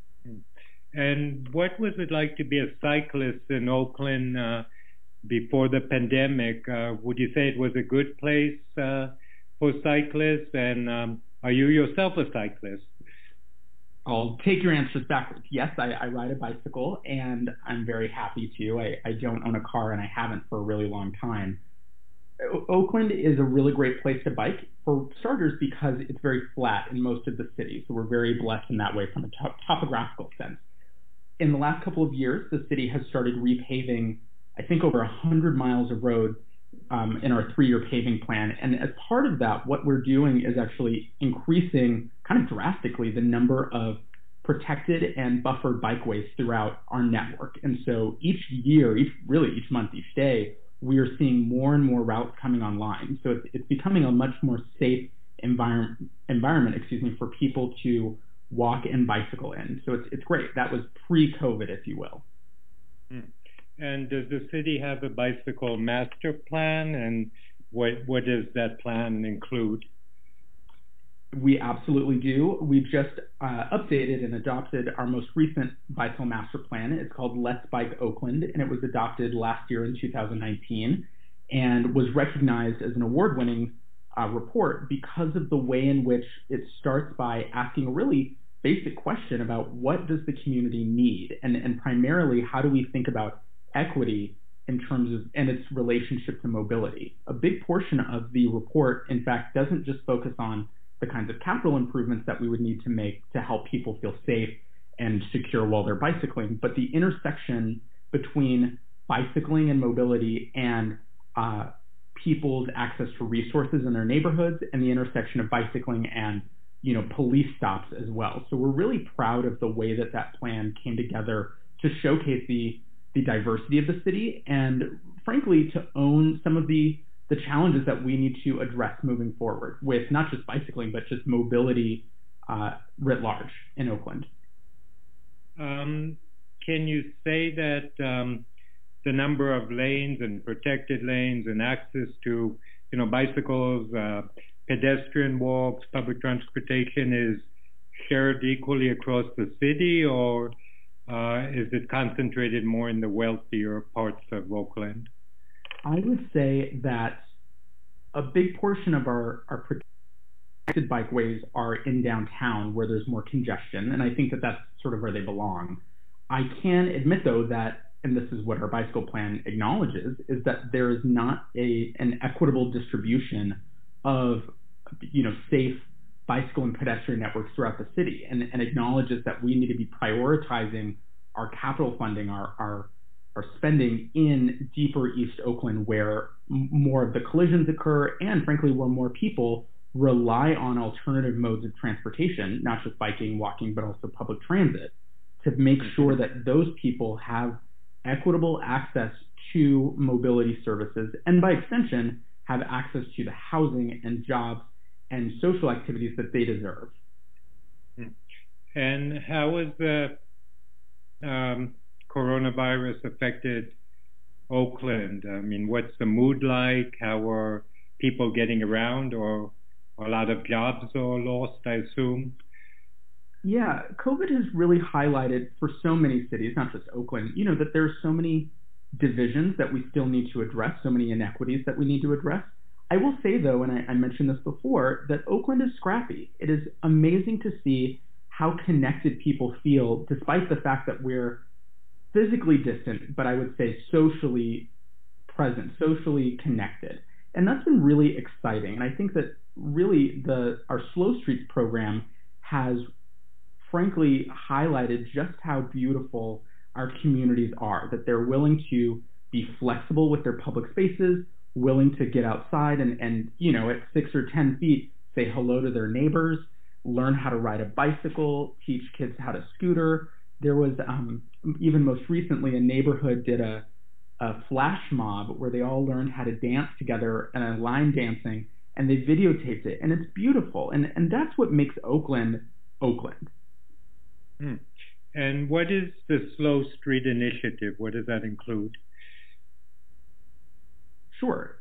And what was it like to be a cyclist in Oakland uh, before the pandemic? Uh, would you say it was a good place uh, for cyclists? And um, are you yourself a cyclist? I'll take your answers backwards. Yes, I, I ride a bicycle, and I'm very happy to. I, I don't own a car, and I haven't for a really long time. O- Oakland is a really great place to bike, for starters, because it's very flat in most of the city. So we're very blessed in that way from a top- topographical sense. In the last couple of years, the city has started repaving, I think, over one hundred miles of road um, in our three-year paving plan. And as part of that, what we're doing is actually increasing kind of drastically the number of protected and buffered bikeways throughout our network. And so each year, each really each month, each day, we are seeing more and more routes coming online. So it's, it's becoming a much more safe environment, environment, excuse me, for people to walk and bicycle in. So it's it's great. That was pre-COVID, if you will. Mm. And does the city have a bicycle master plan? And what what does that plan include? We absolutely do. We've just uh, updated and adopted our most recent bicycle master plan. It's called Let's Bike Oakland, and it was adopted last year in two thousand nineteen and was recognized as an award-winning uh, report because of the way in which it starts by asking a really basic question about what does the community need, and, and primarily how do we think about equity in terms of and its relationship to mobility. A big portion of the report, in fact, doesn't just focus on the kinds of capital improvements that we would need to make to help people feel safe and secure while they're bicycling, but the intersection between bicycling and mobility and uh, people's access to resources in their neighborhoods, and the intersection of bicycling and you know police stops as well. So we're really proud of the way that that plan came together to showcase the the diversity of the city and, frankly, to own some of the the challenges that we need to address moving forward with not just bicycling, but just mobility uh, writ large in Oakland. Um, can you say that um, the number of lanes and protected lanes and access to, you know, bicycles, uh, pedestrian walks, public transportation is shared equally across the city, or uh, is it concentrated more in the wealthier parts of Oakland? I would say that a big portion of our, our protected bikeways are in downtown where there's more congestion, and I think that that's sort of where they belong. I can admit, though, that, and this is what our bicycle plan acknowledges, is that there is not a an equitable distribution of you know safe bicycle and pedestrian networks throughout the city, and, and acknowledges that we need to be prioritizing our capital funding, our our are spending in deeper East Oakland, where m- more of the collisions occur, and frankly, where more people rely on alternative modes of transportation, not just biking, walking, but also public transit, to make sure that those people have equitable access to mobility services, and by extension, have access to the housing and jobs and social activities that they deserve. And how is the um, coronavirus affected Oakland? I mean, what's the mood like? How are people getting around? Or a lot of jobs are lost, I assume? Yeah, COVID has really highlighted for so many cities, not just Oakland, you know, that there are so many divisions that we still need to address, so many inequities that we need to address. I will say, though, and I, I mentioned this before, that Oakland is scrappy. It is amazing to see how connected people feel, despite the fact that we're physically distant, but I would say socially present, socially connected. And that's been really exciting. And I think that really the our Slow Streets program has frankly highlighted just how beautiful our communities are, that they're willing to be flexible with their public spaces, willing to get outside and, and you know, at six or ten feet, say hello to their neighbors, learn how to ride a bicycle, teach kids how to scooter. There was um, even most recently a neighborhood did a, a flash mob where they all learned how to dance together and a line dancing, and they videotaped it, and it's beautiful. And, and that's what makes Oakland, Oakland. Hmm. And what is the Slow Street Initiative? What does that include? Sure.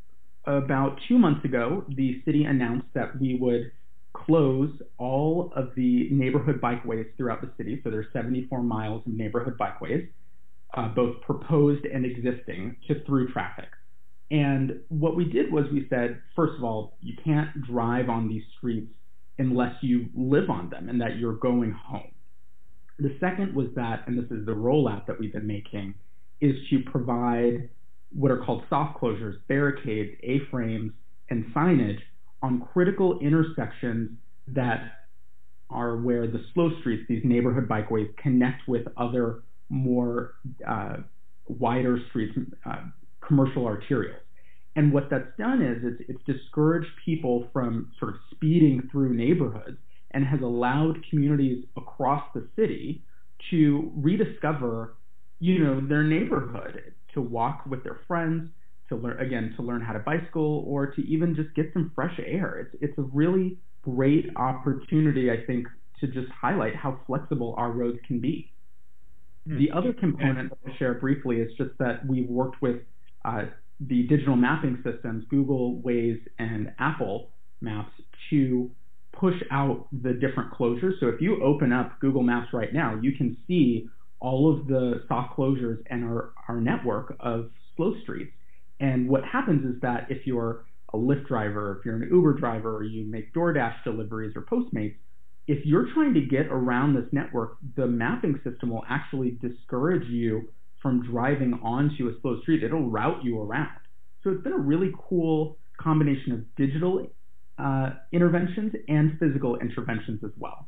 About two months ago, the city announced that we would close all of the neighborhood bikeways throughout the city. So there's seventy-four miles of neighborhood bikeways, uh, both proposed and existing, to through traffic. And what we did was we said, first of all, you can't drive on these streets unless you live on them and that you're going home. The second was that, and this is the rollout that we've been making, is to provide what are called soft closures, barricades, A-frames, and signage on critical intersections that are where the slow streets, these neighborhood bikeways, connect with other more uh, wider streets, uh, commercial arterials. And what that's done is it's, it's discouraged people from sort of speeding through neighborhoods and has allowed communities across the city to rediscover, you know, their neighborhood, to walk with their friends, to learn, again, to learn how to bicycle, or to even just get some fresh air. It's, it's a really great opportunity, I think, to just highlight how flexible our roads can be. Mm-hmm. The other component that I'll share briefly is just that we've worked with uh, the digital mapping systems, Google, Waze, and Apple Maps, to push out the different closures. So if you open up Google Maps right now, you can see all of the soft closures and our, our network of slow streets. And what happens is that if you're a Lyft driver, if you're an Uber driver, or you make DoorDash deliveries or Postmates, if you're trying to get around this network, the mapping system will actually discourage you from driving onto a slow street. It'll route you around. So it's been a really cool combination of digital uh, interventions and physical interventions as well.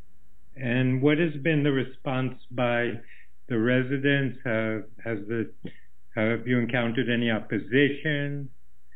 And what has been the response by the residents? Have, has the, have you encountered any opposition?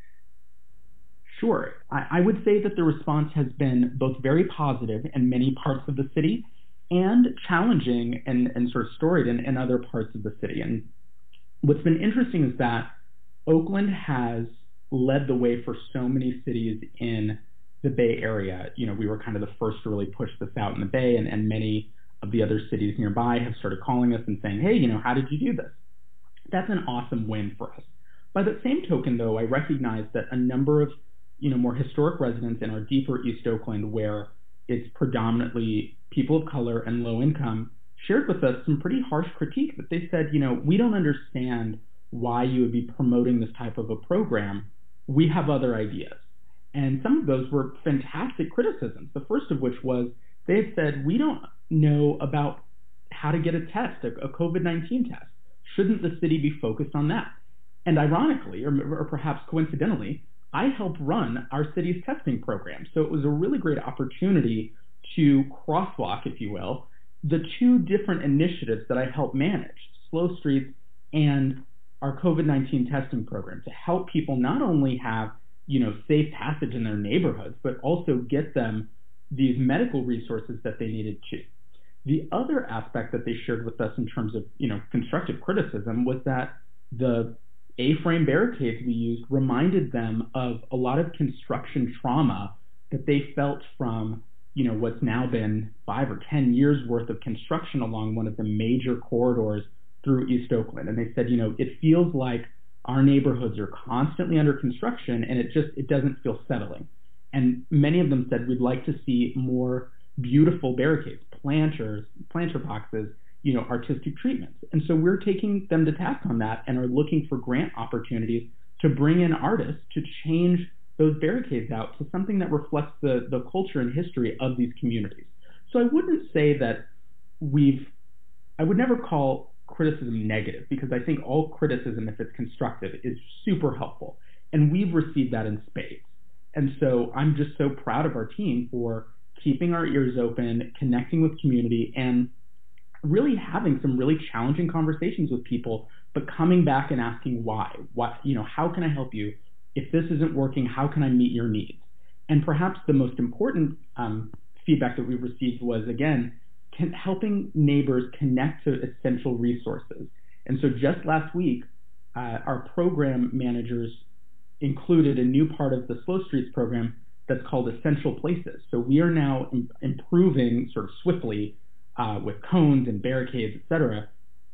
Sure. I, I would say that the response has been both very positive in many parts of the city and challenging and, and sort of storied in, in other parts of the city. And what's been interesting is that Oakland has led the way for so many cities in the Bay Area. You know, we were kind of the first to really push this out in the Bay, and, and many of the other cities nearby have started calling us and saying, hey, you know, how did you do this? That's an awesome win for us. By the same token, though, I recognize that a number of, you know, more historic residents in our deeper East Oakland, where it's predominantly people of color and low income, shared with us some pretty harsh critique that they said, you know, we don't understand why you would be promoting this type of a program. We have other ideas. And some of those were fantastic criticisms. The first of which was they had said, we don't know about how to get a test, a, a COVID nineteen test. Shouldn't the city be focused on that? And ironically, or, or perhaps coincidentally, I helped run our city's testing program. So it was a really great opportunity to crosswalk, if you will, the two different initiatives that I helped manage, Slow Streets and our COVID nineteen testing program, to help people not only have, you know, safe passage in their neighborhoods, but also get them these medical resources that they needed too. The other aspect that they shared with us in terms of, you know, constructive criticism was that the A-frame barricades we used reminded them of a lot of construction trauma that they felt from, you know, what's now been five or ten years worth of construction along one of the major corridors through East Oakland. And they said, you know, it feels like our neighborhoods are constantly under construction and it just, it doesn't feel settling. And many of them said, we'd like to see more beautiful barricades, planters, planter boxes, you know, artistic treatments. And so we're taking them to task on that and are looking for grant opportunities to bring in artists to change those barricades out to something that reflects the, the culture and history of these communities. So I wouldn't say that we've, I would never call criticism negative, because I think all criticism, if it's constructive, is super helpful. And we've received that in spades. And so I'm just so proud of our team for keeping our ears open, connecting with community, and really having some really challenging conversations with people, but coming back and asking why. Why, you know, how can I help you? If this isn't working, how can I meet your needs? And perhaps the most important um, feedback that we received was, again, can, helping neighbors connect to essential resources. And so just last week, uh, our program managers included a new part of the Slow Streets program that's called Essential Places. So we are now im- improving sort of swiftly uh, with cones and barricades, et cetera,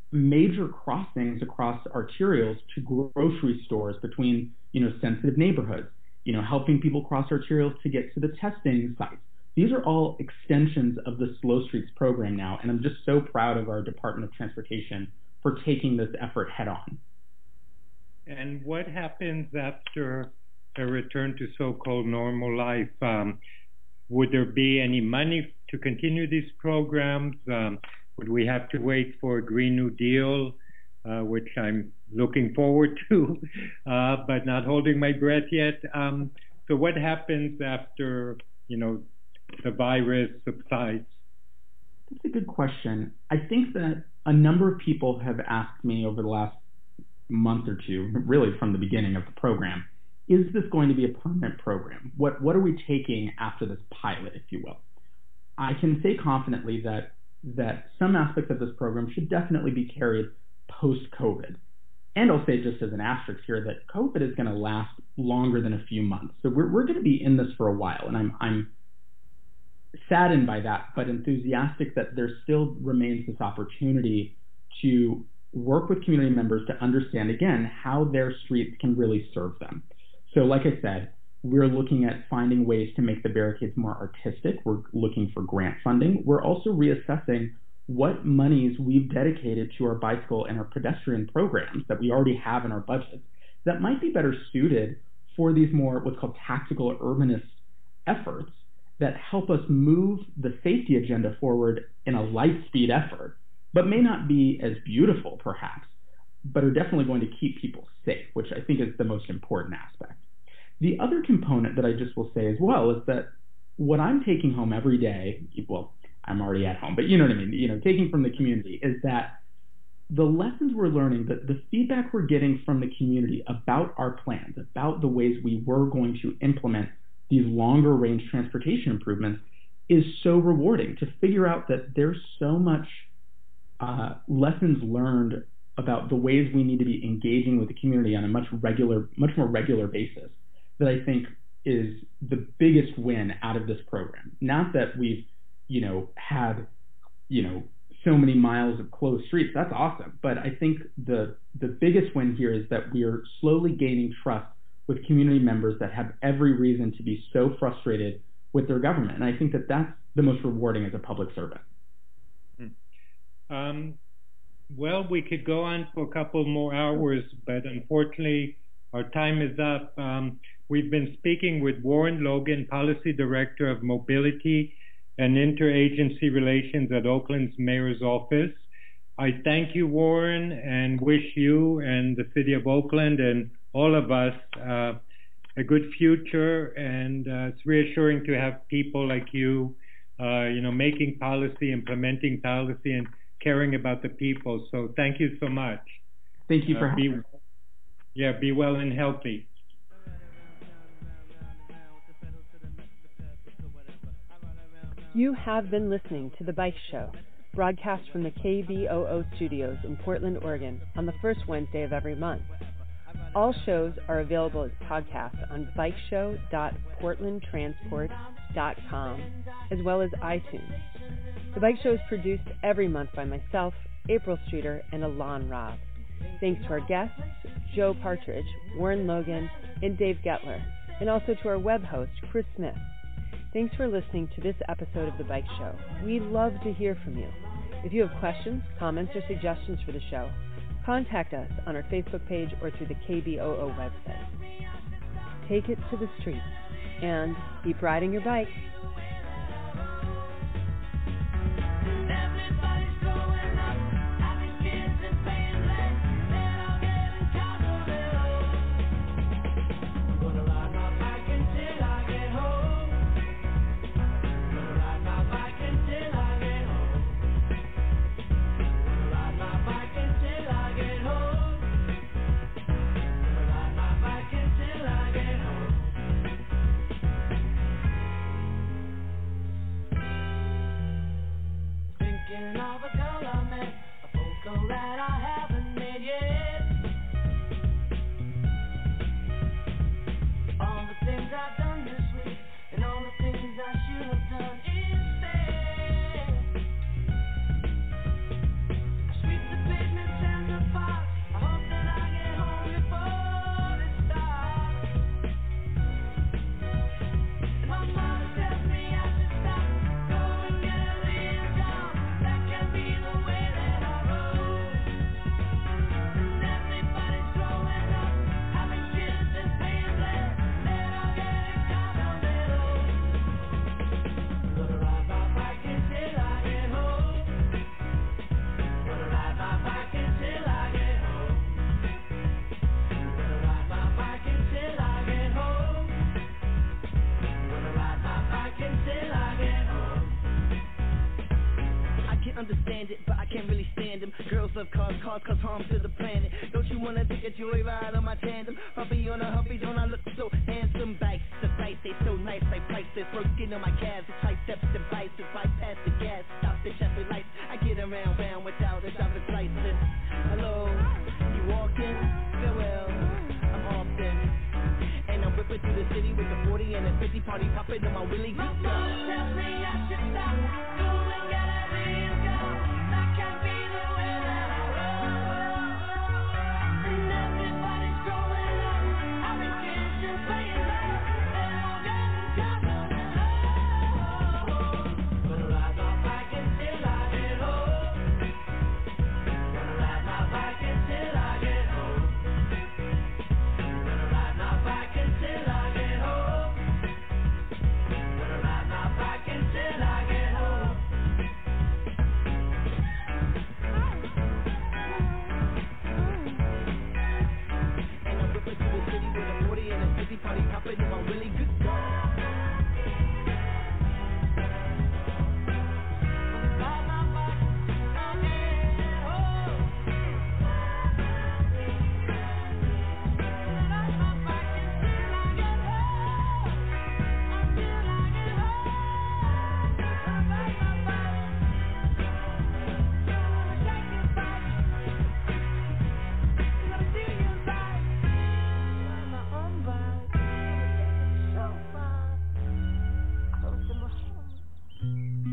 major crossings across arterials to grocery stores between, you know, sensitive neighborhoods, you know, helping people cross arterials to get to the testing sites. These are all extensions of the Slow Streets program now, and I'm just so proud of our Department of Transportation for taking this effort head on. And what happens after a return to so-called normal life? Um, would there be any money to continue these programs? Um, would we have to wait for a Green New Deal, uh, which I'm looking forward to, uh, but not holding my breath yet? Um, so what happens after, you know, the virus subsides? That's a good question. I think that a number of people have asked me over the last month or two, really from the beginning of the program, is this going to be a permanent program? What what are we taking after this pilot, if you will? I can say confidently that that some aspects of this program should definitely be carried post-COVID. And I'll say just as an asterisk here that COVID is going to last longer than a few months. So we're we're going to be in this for a while, and I'm I'm saddened by that, but enthusiastic that there still remains this opportunity to work with community members to understand, again, how their streets can really serve them. So like I said, we're looking at finding ways to make the barricades more artistic. We're looking for grant funding. We're also reassessing what monies we've dedicated to our bicycle and our pedestrian programs that we already have in our budgets that might be better suited for these more what's called tactical urbanist efforts that help us move the safety agenda forward in a light speed effort, but may not be as beautiful perhaps, but are definitely going to keep people safe, which I think is the most important aspect. The other component that I just will say as well is that what I'm taking home every day, well, I'm already at home, but you know what I mean, you know, taking from the community is that the lessons we're learning, the, the feedback we're getting from the community about our plans, about the ways we were going to implement these longer range transportation improvements is so rewarding to figure out that there's so much uh, lessons learned about the ways we need to be engaging with the community on a much regular, much more regular basis that I think is the biggest win out of this program. Not that we've, you know, had, you know, so many miles of closed streets. That's awesome. But I think the the biggest win here is that we are slowly gaining trust with community members that have every reason to be so frustrated with their government. And I think that that's the most rewarding as a public servant. Um, well, we could go on for a couple more hours, but unfortunately, our time is up. Um, we've been speaking with Warren Logan, Policy Director of Mobility and Interagency Relations at Oakland's Mayor's Office. I thank you, Warren, and wish you and the City of Oakland and all of us uh, a good future. And uh, it's reassuring to have people like you, uh, you know, making policy, implementing policy, and caring about the people. So thank you so much. Thank you for uh, having me. Yeah, be well and healthy. You have been listening to The Bike Show, broadcast from the K B O O studios in Portland, Oregon, on the first Wednesday of every month. All shows are available as podcasts on bike show dot portland transport dot com, as well as iTunes. The Bike Show is produced every month by myself, April Streeter, and Alon Robb. Thanks to our guests, Joe Partridge, Warren Logan, and Dave Gettler, and also to our web host, Chris Smith. Thanks for listening to this episode of The Bike Show. We love to hear from you. If you have questions, comments, or suggestions for the show, contact us on our Facebook page or through the K B O O website. Take it to the streets and keep riding your bike. bandit, but I can't really stand them. Girls love cars, cars cause harm to the planet. Don't you wanna take a joyride on my tandem? Huffy on a huffy, don't I look so handsome? Bikes, the bikes, they so nice, like priceless. Working on my calves, the triceps, devices, bypass the gas, stop the traffic lights. I get around, round without a driver's license. Hello, you walking? Farewell, I'm often. And I'm whipping through the city with the forty and the fifty, party popping on my Willie. My mom tells me I should stop doing everything else. I can't be the way that I was. And everybody's growing up. I've been kids just playing love. And I'm getting tired of love. Gonna ride my bike until I get home. Gonna ride my bike until I get home. Gonna ride my bike until I get home. Gonna ride my bike until I get home. And I'm whipping through the city with a forty and a fifty, party popping in my really good car. Ride my bike until I get home. Ride my bike until I get home. Until I get home. Ride my bike. Gonna take it back. Gonna see you back. Ride my own bike. So far. Close to my home.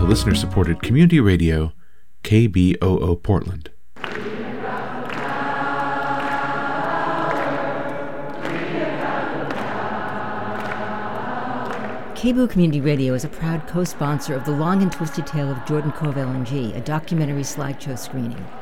listener-supported community radio, K B O O Portland. K B O O Community Radio is a proud co-sponsor of The Long and Twisted Tale of Jordan Cove L N G, a documentary slideshow screening.